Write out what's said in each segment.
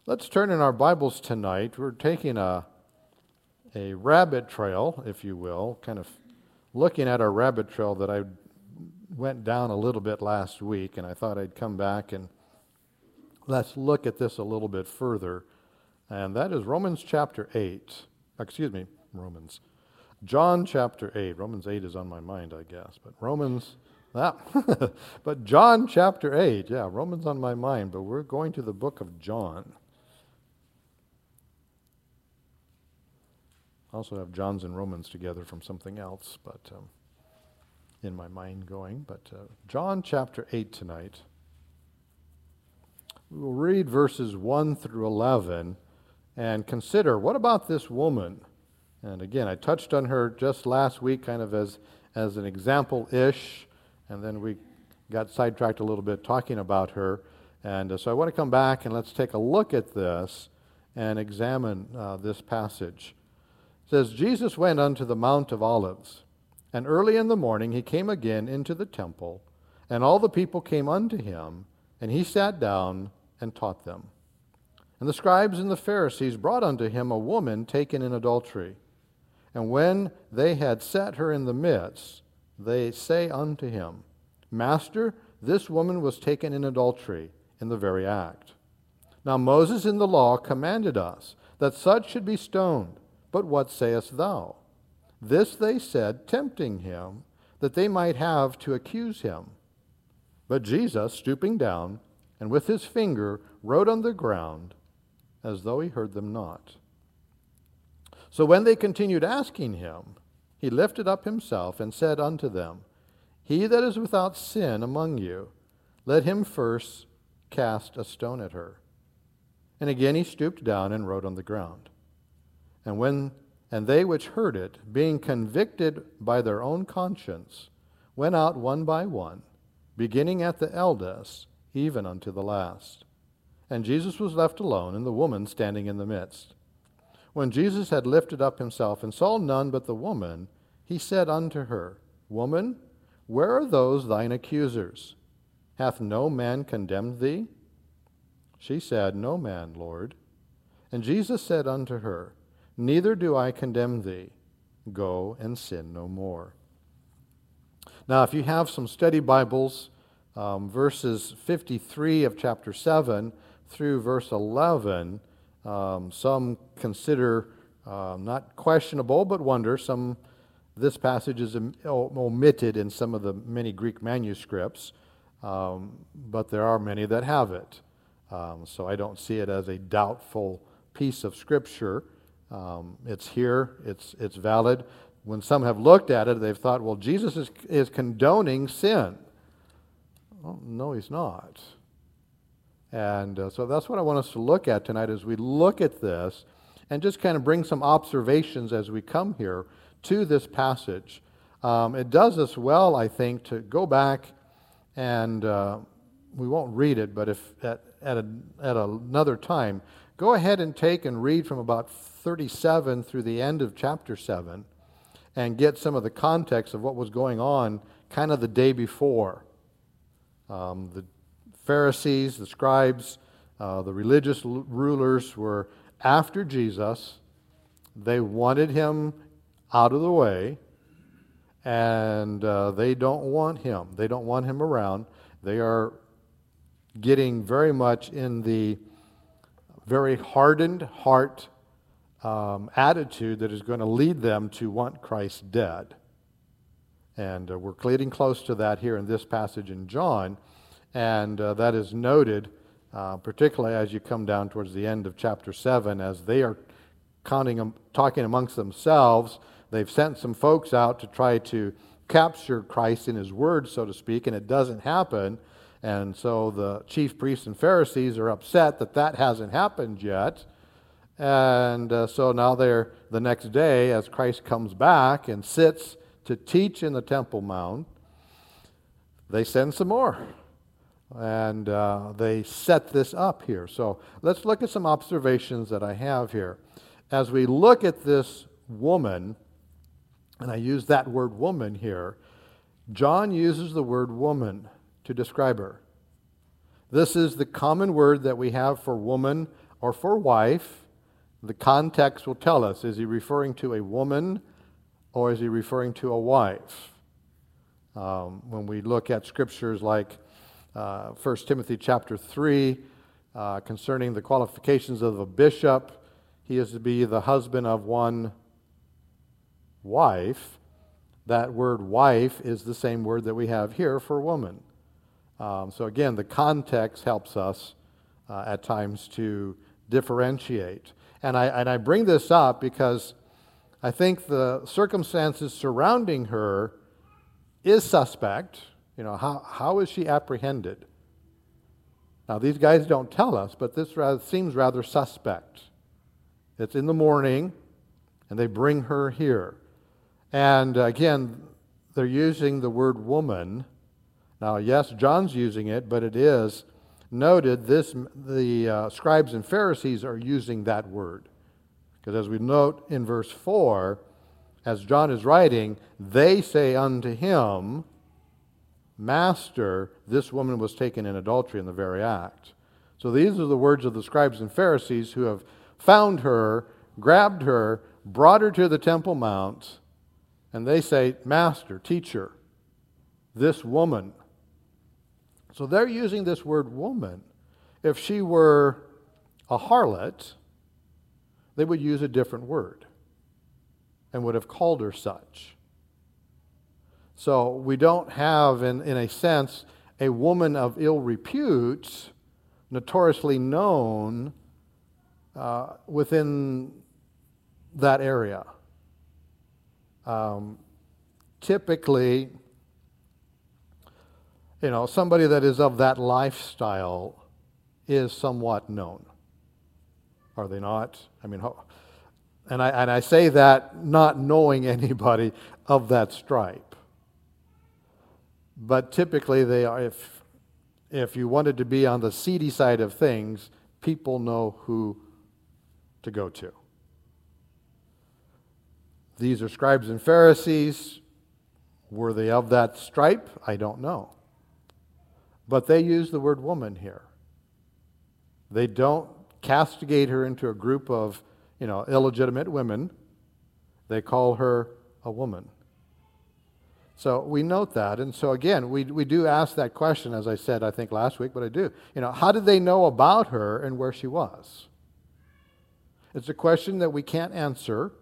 Let's turn in our Bibles tonight. We're taking a rabbit trail, if you will, kind of looking at our rabbit trail that I went down a little bit last week, and I thought I'd come back and let's look at this a little bit further. And that is Romans chapter 8. John chapter 8. Romans 8 is on my mind, I guess. But John chapter 8. Yeah, Romans on my mind, but we're going to the book of John. I also have John's and Romans together from something else, but in my mind going. But John chapter 8 tonight. We will read verses 1 through 11 and consider, what about this woman? And again, I touched on her just last week kind of as an example-ish, and then we got sidetracked a little bit talking about her. And so I want to come back and let's take a look at this and examine this passage. It says, Jesus went unto the Mount of Olives, and early in the morning he came again into the temple, and all the people came unto him, and he sat down and taught them. And the scribes and the Pharisees brought unto him a woman taken in adultery. And when they had set her in the midst, they say unto him, Master, this woman was taken in adultery in the very act. Now Moses in the law commanded us that such should be stoned. But what sayest thou? This they said, tempting him, that they might have to accuse him. But Jesus, stooping down, and with his finger wrote on the ground, as though he heard them not. So when they continued asking him, he lifted up himself and said unto them, He that is without sin among you, let him first cast a stone at her. And again he stooped down and wrote on the ground. And they which heard it, being convicted by their own conscience, went out one by one, beginning at the eldest, even unto the last. And Jesus was left alone, and the woman standing in the midst. When Jesus had lifted up himself and saw none but the woman, he said unto her, Woman, where are those thine accusers? Hath no man condemned thee? She said, No man, Lord. And Jesus said unto her, Neither do I condemn thee. Go and sin no more. Now, if you have some study Bibles, verses 53 of chapter 7 through verse 11, some consider not questionable, but wonder. This passage is omitted in some of the many Greek manuscripts, but there are many that have it. So I don't see it as a doubtful piece of Scripture. It's here, it's valid. When some have looked at it, they've thought, well, Jesus is condoning sin. Well, no, he's not. And so that's what I want us to look at tonight as we look at this and just kind of bring some observations as we come here to this passage. It does us well, I think, to go back and we won't read it, but if at another time, go ahead and take and read from about 37 through the end of chapter 7 and get some of the context of what was going on kind of the day before. The Pharisees, the scribes, the religious rulers were after Jesus. They wanted him out of the way, and they don't want him. They don't want him around. They are getting very much in the very hardened heart attitude that is going to lead them to want Christ dead. And we're getting close to that here in this passage in John, and that is noted particularly as you come down towards the end of chapter 7, as they are talking amongst themselves. They've sent some folks out to try to capture Christ in his word, so to speak, and it doesn't happen. And so the chief priests and Pharisees are upset that hasn't happened yet. And so now the next day, as Christ comes back and sits to teach in the Temple Mount, they send some more. And they set this up here. So let's look at some observations that I have here. As we look at this woman, and I use that word woman here, John uses the word woman to describe her. This is the common word that we have for woman or for wife. The context will tell us, is he referring to a woman or is he referring to a wife? When we look at scriptures like 1 Timothy chapter 3, concerning the qualifications of a bishop, he is to be the husband of one wife. That word wife is the same word that we have here for woman. So again, the context helps us at times to differentiate. And I bring this up because I think the circumstances surrounding her is suspect. How is she apprehended? Now, these guys don't tell us, but this seems rather suspect. It's in the morning, and they bring her here. And again, they're using the word woman. Now, yes, John's using it, but it is noted the scribes and Pharisees are using that word. Because as we note in verse 4, as John is writing, they say unto him, Master, this woman was taken in adultery in the very act. So these are the words of the scribes and Pharisees who have found her, grabbed her, brought her to the Temple Mount, and they say, Master, teacher, this woman. So they're using this word woman. If she were a harlot, they would use a different word and would have called her such. So we don't have, in a sense, a woman of ill repute, notoriously known within that area. Typically, somebody that is of that lifestyle is somewhat known. Are they not? And I say that not knowing anybody of that stripe. But typically they are, if you wanted to be on the seedy side of things, people know who to go to. These are scribes and Pharisees. Were they of that stripe? I don't know. But they use the word woman here. They don't castigate her into a group of, illegitimate women. They call her a woman. So we note that. And so again, we do ask that question, as I said, I think last week, but I do. How did they know about her and where she was? It's a question that we can't answer.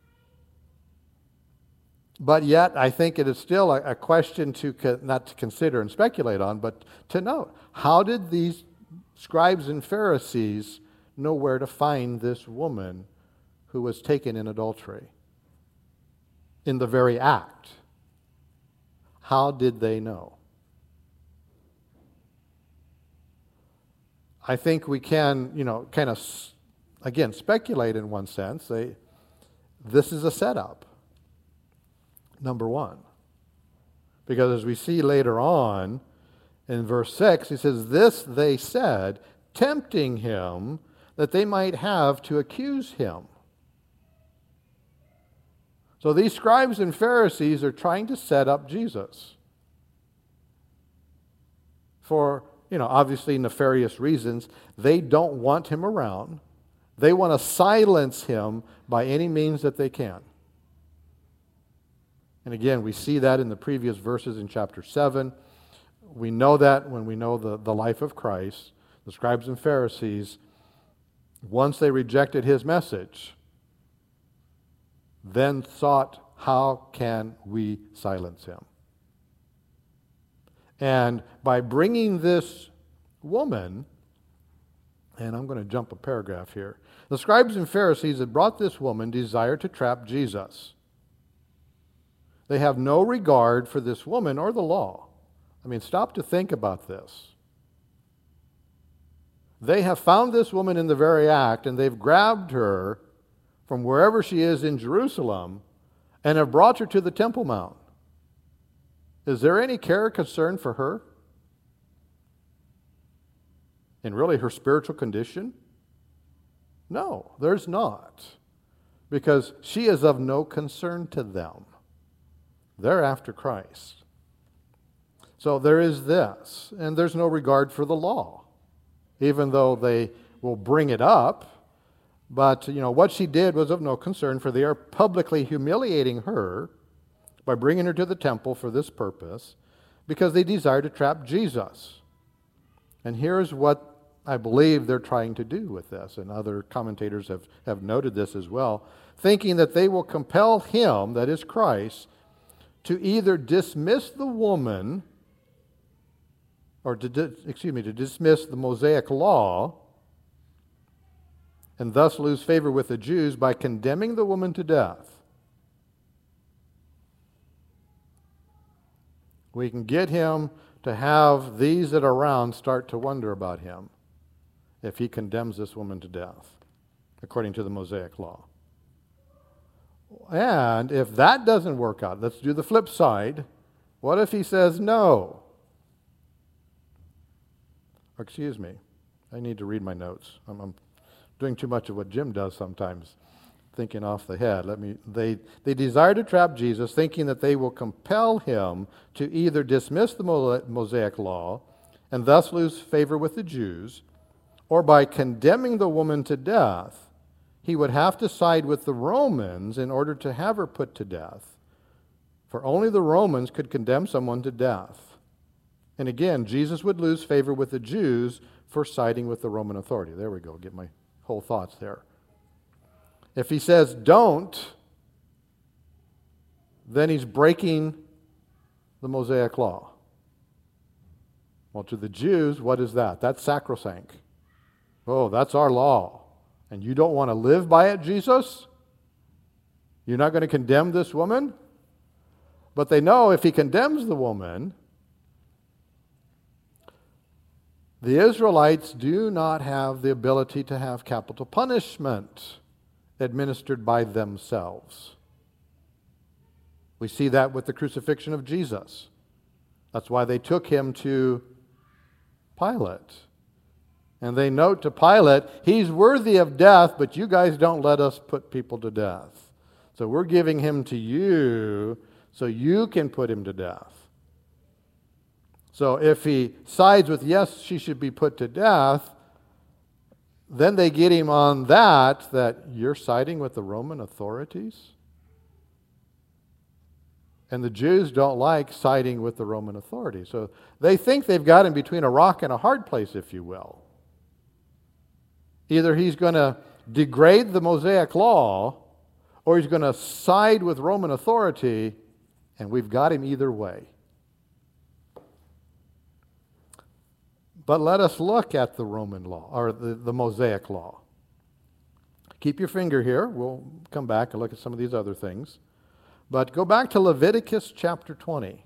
But yet, I think it is still a question not to consider and speculate on, but to note. How did these scribes and Pharisees know where to find this woman who was taken in adultery? In the very act. How did they know? I think we can, kind of, again, speculate in one sense. This is a setup. Number one. Because as we see later on in verse 6, he says, This they said, tempting him that they might have to accuse him. So these scribes and Pharisees are trying to set up Jesus for, obviously nefarious reasons. They don't want him around. They want to silence him by any means that they can. And again, we see that in the previous verses in chapter 7. We know that when we know the life of Christ, the scribes and Pharisees, once they rejected his message, then thought, how can we silence him? And by bringing this woman, and I'm going to jump a paragraph here, the scribes and Pharisees that brought this woman desired to trap Jesus. They have no regard for this woman or the law. Stop to think about this. They have found this woman in the very act, and they've grabbed her from wherever she is in Jerusalem and have brought her to the Temple Mount. Is there any care or concern for her? And really her spiritual condition? No, there's not. Because she is of no concern to them. They're after Christ. So there is this, and there's no regard for the law. Even though they will bring it up. But, what she did was of no concern, for they are publicly humiliating her by bringing her to the temple for this purpose, because they desire to trap Jesus. And here's what I believe they're trying to do with this, and other commentators have noted this as well, thinking that they will compel him, that is Christ, to either dismiss the woman, or to dismiss the Mosaic law, and thus lose favor with the Jews by condemning the woman to death. We can get him to have these that are around start to wonder about him if he condemns this woman to death, according to the Mosaic law. And if that doesn't work out, let's do the flip side. What if he says no? Excuse me, I need to read my notes. I'm doing too much of what Jim does sometimes, thinking off the head. They desire to trap Jesus, thinking that they will compel him to either dismiss the Mosaic law and thus lose favor with the Jews, or by condemning the woman to death, he would have to side with the Romans in order to have her put to death. For only the Romans could condemn someone to death. And again, Jesus would lose favor with the Jews for siding with the Roman authority. There we go, get my whole thoughts there. If he says don't, then he's breaking the Mosaic law. Well, to the Jews, what is that? That's sacrosanct. Oh, that's our law. And you don't want to live by it, Jesus? You're not going to condemn this woman? But they know if he condemns the woman, the Israelites do not have the ability to have capital punishment administered by themselves. We see that with the crucifixion of Jesus. That's why they took him to Pilate. And they note to Pilate, he's worthy of death, but you guys don't let us put people to death. So we're giving him to you so you can put him to death. So if he sides with, yes, she should be put to death, then they get him on that you're siding with the Roman authorities? And the Jews don't like siding with the Roman authorities. So they think they've got him between a rock and a hard place, if you will. Either he's going to degrade the Mosaic law, or he's going to side with Roman authority, and we've got him either way. But let us look at the Roman law, or the Mosaic law. Keep your finger here. We'll come back and look at some of these other things. But go back to Leviticus chapter 20.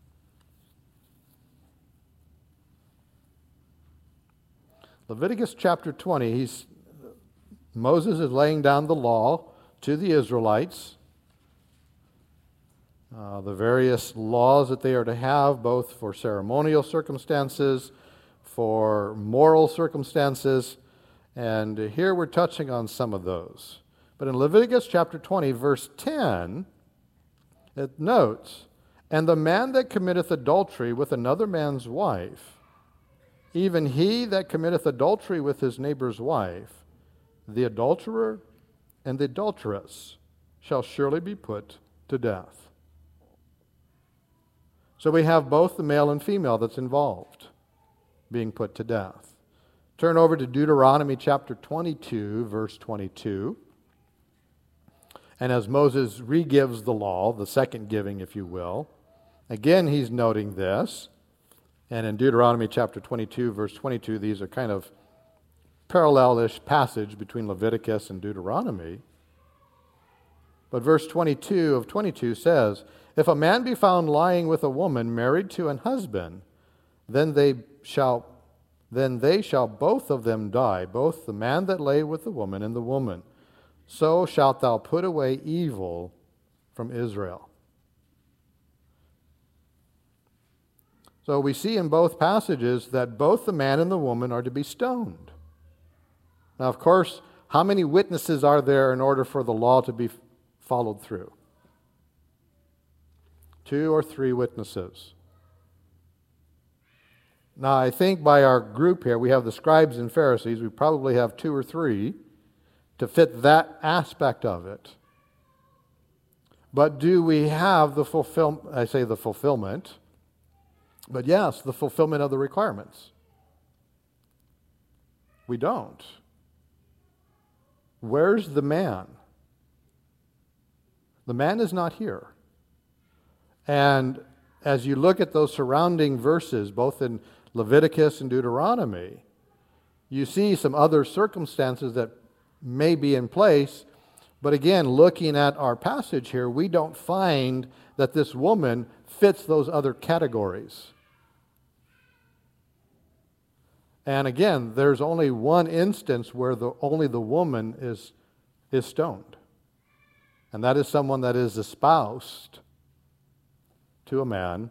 Leviticus chapter 20, Moses is laying down the law to the Israelites, the various laws that they are to have, both for ceremonial circumstances, for moral circumstances, and here we're touching on some of those. But in Leviticus chapter 20, verse 10, it notes, "And the man that committeth adultery with another man's wife, even he that committeth adultery with his neighbor's wife, the adulterer and the adulteress shall surely be put to death." So we have both the male and female that's involved being put to death. Turn over to Deuteronomy chapter 22, verse 22. And as Moses re-gives the law, the second giving, if you will, again he's noting this. And in Deuteronomy chapter 22, verse 22, these are kind of parallel-ish passage between Leviticus and Deuteronomy. But verse 22 of 22 says, "If a man be found lying with a woman married to an husband, then they shall both of them die, both the man that lay with the woman and the woman. So shalt thou put away evil from Israel." So we see in both passages that both the man and the woman are to be stoned. Now, of course, how many witnesses are there in order for the law to be followed through? 2 or 3 witnesses. Now, I think by our group here, we have the scribes and Pharisees. We probably have 2 or 3 to fit that aspect of it. But do we have the fulfillment? I say the fulfillment, but yes, the fulfillment of the requirements. We don't. Where's the man? The man is not here. And as you look at those surrounding verses, both in Leviticus and Deuteronomy, you see some other circumstances that may be in place. But again, looking at our passage here, we don't find that this woman fits those other categories. And again, there's only one instance where only the woman is stoned. And that is someone that is espoused to a man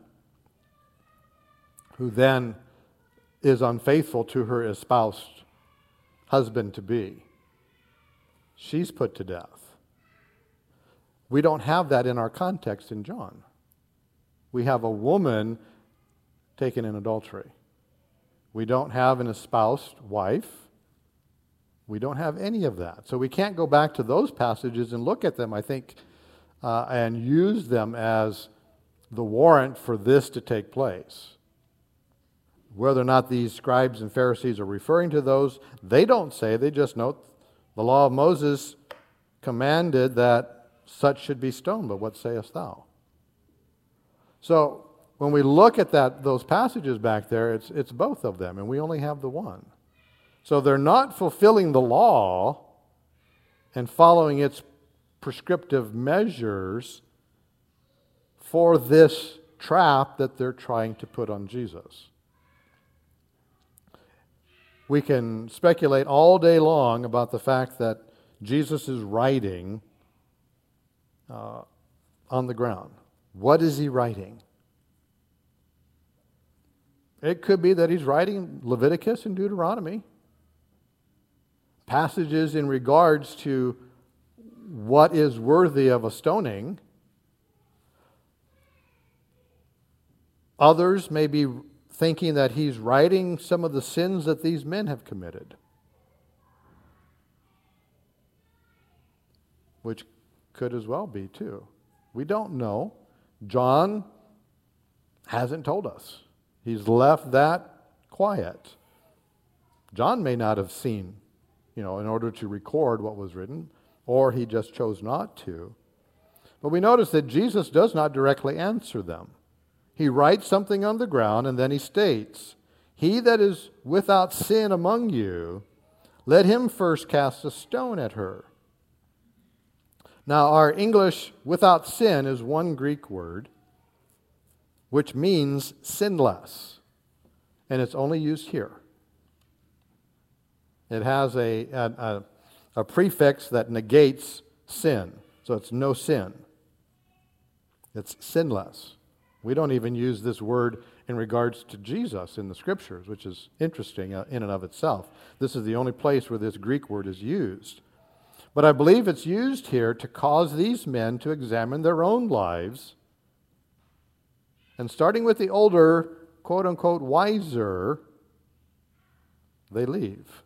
who then is unfaithful to her espoused husband-to-be. She's put to death. We don't have that in our context in John. We have a woman taken in adultery. We don't have an espoused wife. We don't have any of that. So we can't go back to those passages and look at them, I think, and use them as the warrant for this to take place. Whether or not these scribes and Pharisees are referring to those, they don't say. They just note the law of Moses commanded that such should be stoned, but what sayest thou? So when we look at those passages back there, it's both of them, and we only have the one. So they're not fulfilling the law and following its prescriptive measures for this trap that they're trying to put on Jesus. We can speculate all day long about the fact that Jesus is writing on the ground. What is he writing? It could be that he's writing Leviticus and Deuteronomy, passages in regards to what is worthy of a stoning. Others may be thinking that he's writing some of the sins that these men have committed, which could as well be too. We don't know. John hasn't told us. He's left that quiet. John may not have seen, in order to record what was written, or he just chose not to. But we notice that Jesus does not directly answer them. He writes something on the ground, and then he states, "He that is without sin among you, let him first cast a stone at her." Now, our English "without sin" is one Greek word, which means sinless, and it's only used here. It has a prefix that negates sin, so it's no sin. It's sinless. We don't even use this word in regards to Jesus in the Scriptures, which is interesting in and of itself. This is the only place where this Greek word is used. But I believe it's used here to cause these men to examine their own lives. And starting with the older, quote-unquote, wiser, they leave.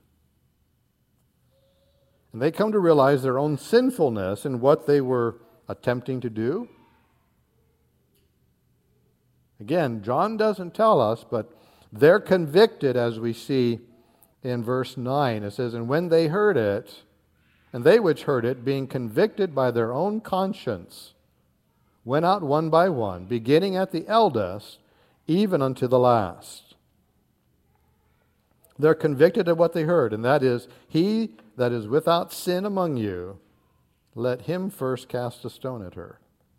And they come to realize their own sinfulness in what they were attempting to do. Again, John doesn't tell us, but they're convicted, as we see in verse 9. It says, "And when they heard it, and they which heard it, being convicted by their own conscience, went out one by one, beginning at the eldest, even unto the last." They're convicted of what they heard, and that is, "He that is without sin among you, let him first cast a stone at her."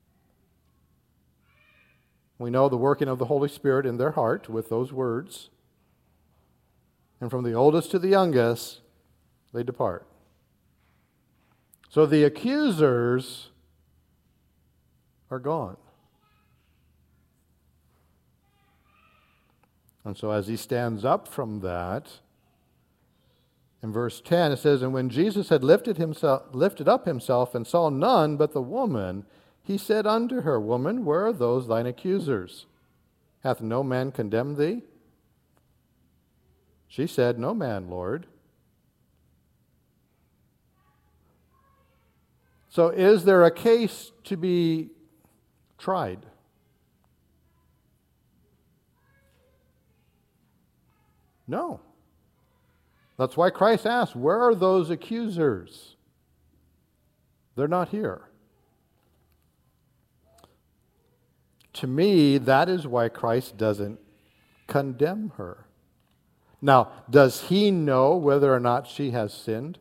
We know the working of the Holy Spirit in their heart with those words. And from the oldest to the youngest, they depart. So the accusers are gone. And so as he stands up from that, in verse 10 it says, "And when Jesus had lifted up himself and saw none but the woman, he said unto her, Woman, where are those thine accusers? Hath no man condemned thee?" She said, "No man, Lord." So is there a case to be tried? No. That's why Christ asked, "Where are those accusers?" They're not here. To me, that is why Christ doesn't condemn her. Now, does he know whether or not she has sinned?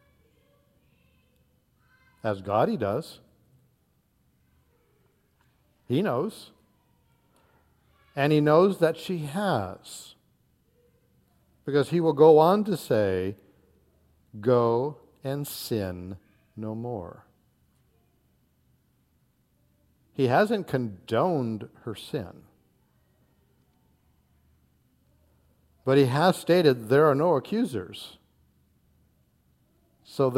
As God, he does. He knows. And he knows that she has. Because he will go on to say, "Go and sin no more." He hasn't condoned her sin. But he has stated there are no accusers. So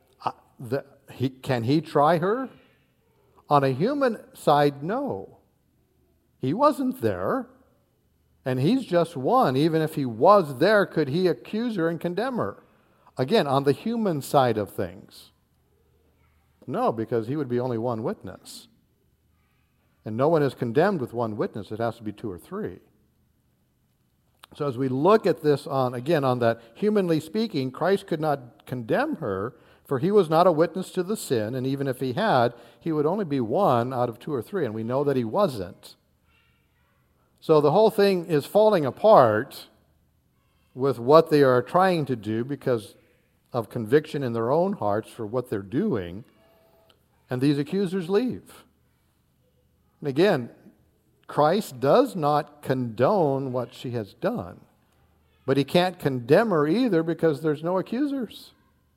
can he try her? On a human side, no. He wasn't there. And he's just one. Even if he was there, could he accuse her and condemn her? Again, on the human side of things. No, because he would be only one witness. And no one is condemned with one witness. It has to be two or three. So as we look at this on that humanly speaking, Christ could not condemn her, for he was not a witness to the sin, and even if he had, he would only be one out of two or three, and we know that he wasn't. So the whole thing is falling apart with what they are trying to do because of conviction in their own hearts for what they're doing, and these accusers leave. And again, Christ does not condone what she has done, but he can't condemn her either because there's no accusers.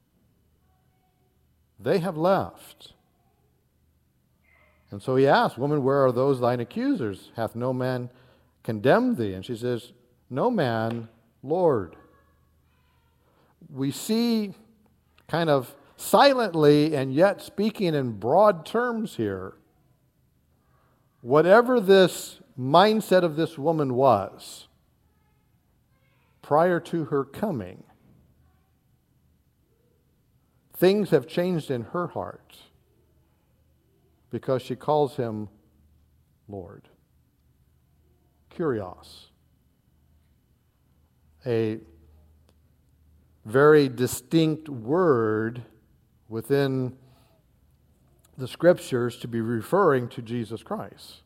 They have left. And so he asks, "Woman, where are those thine accusers? Hath no man condemned thee?" And she says, "No man, Lord." We see kind of silently and yet speaking in broad terms here, whatever this mindset of this woman was prior to her coming, things have changed in her heart because she calls him Lord. Kurios. A very distinct word within the Scriptures to be referring to Jesus Christ.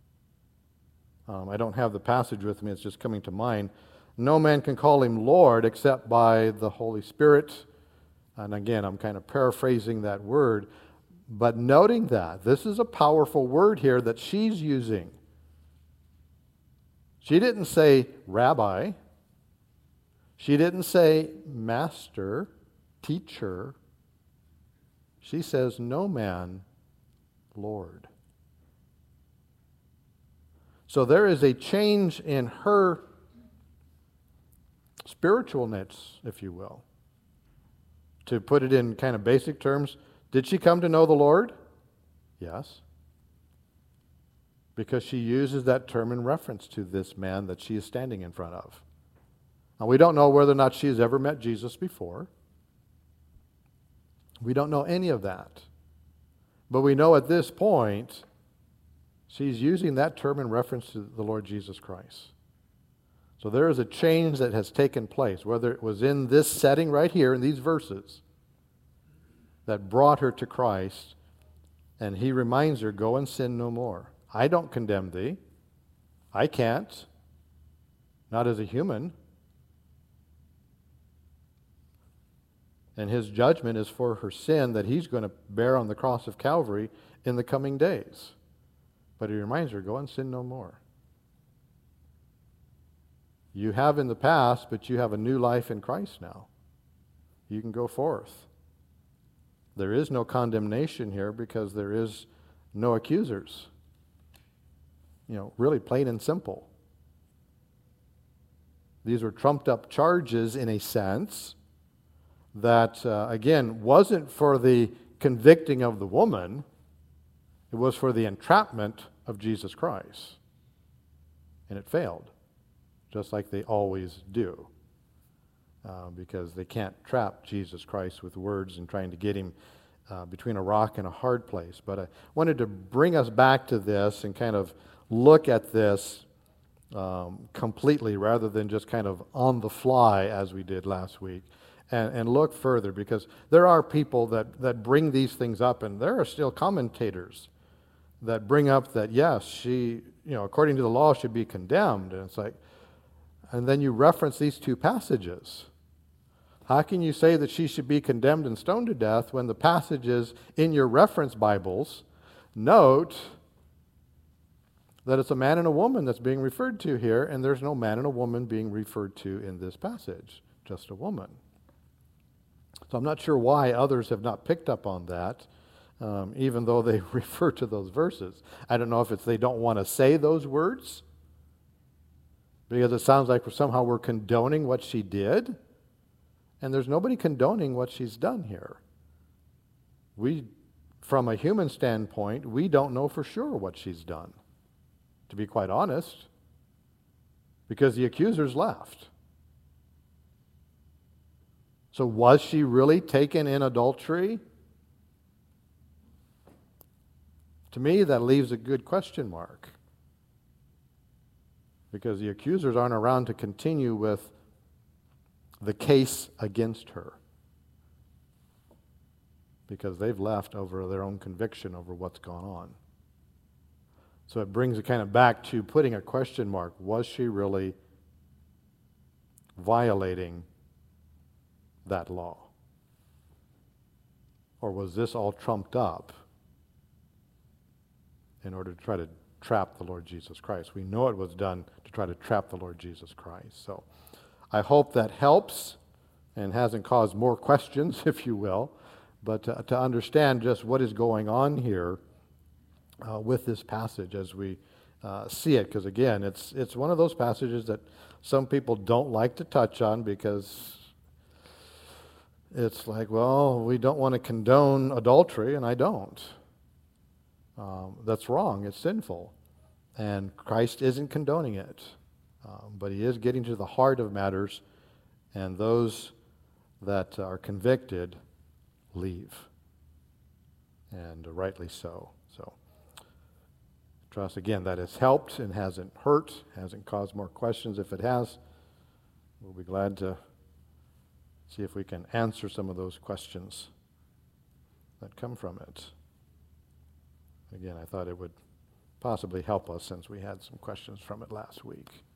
I don't have the passage with me, it's just coming to mind. No man can call him Lord except by the Holy Spirit. And again, I'm kind of paraphrasing that word, but noting that this is a powerful word here that she's using. She didn't say rabbi. She didn't say master, teacher. She says, "No man, Lord." So there is a change in her spiritualness, if you will. To put it in kind of basic terms, did she come to know the Lord? Yes. Because she uses that term in reference to this man that she is standing in front of. Now, we don't know whether or not she has ever met Jesus before. We don't know any of that. But we know at this point, she's using that term in reference to the Lord Jesus Christ. So there is a change that has taken place, whether it was in this setting right here in these verses that brought her to Christ, and he reminds her, "Go and sin no more. I don't condemn thee. I can't. Not as a human. And his judgment is for her sin that he's going to bear on the cross of Calvary in the coming days." But he reminds her, "Go and sin no more. You have in the past, but you have a new life in Christ now. You can go forth. There is no condemnation here because there is no accusers. Really plain and simple. These were trumped up charges in a sense that, again, wasn't for the convicting of the woman. It was for the entrapment of Jesus Christ. And it failed, just like they always do. because they can't trap Jesus Christ with words and trying to get him between a rock and a hard place. But I wanted to bring us back to this and kind of look at this completely rather than just kind of on the fly as we did last week, and look further, because there are people that bring these things up, and there are still commentators that bring up that, yes, she, according to the law, should be condemned. And it's like, and then you reference these two passages. How can you say that she should be condemned and stoned to death when the passages in your reference Bibles note that it's a man and a woman that's being referred to here, and there's no man and a woman being referred to in this passage, just a woman. So I'm not sure why others have not picked up on that, even though they refer to those verses. I don't know if it's they don't want to say those words, because it sounds like somehow we're condoning what she did, and there's nobody condoning what she's done here. From a human standpoint, we don't know for sure what she's done, to be quite honest, because the accusers left. So was she really taken in adultery? To me, that leaves a good question mark, because the accusers aren't around to continue with the case against her, because they've left over their own conviction over what's gone on. So it brings it kind of back to putting a question mark. Was she really violating that law? Or was this all trumped up in order to try to trap the Lord Jesus Christ? We know it was done to try to trap the Lord Jesus Christ. So I hope that helps and hasn't caused more questions, if you will, but to understand just what is going on here with this passage as we see it. Because again, it's one of those passages that some people don't like to touch on, because it's like, well, we don't want to condone adultery, and I don't. That's wrong. It's sinful. And Christ isn't condoning it. But he is getting to the heart of matters, and those that are convicted leave. And rightly so. So, trust again that has helped and hasn't hurt, hasn't caused more questions. If it has, we'll be glad to see if we can answer some of those questions that come from it. Again, I thought it would possibly help us since we had some questions from it last week.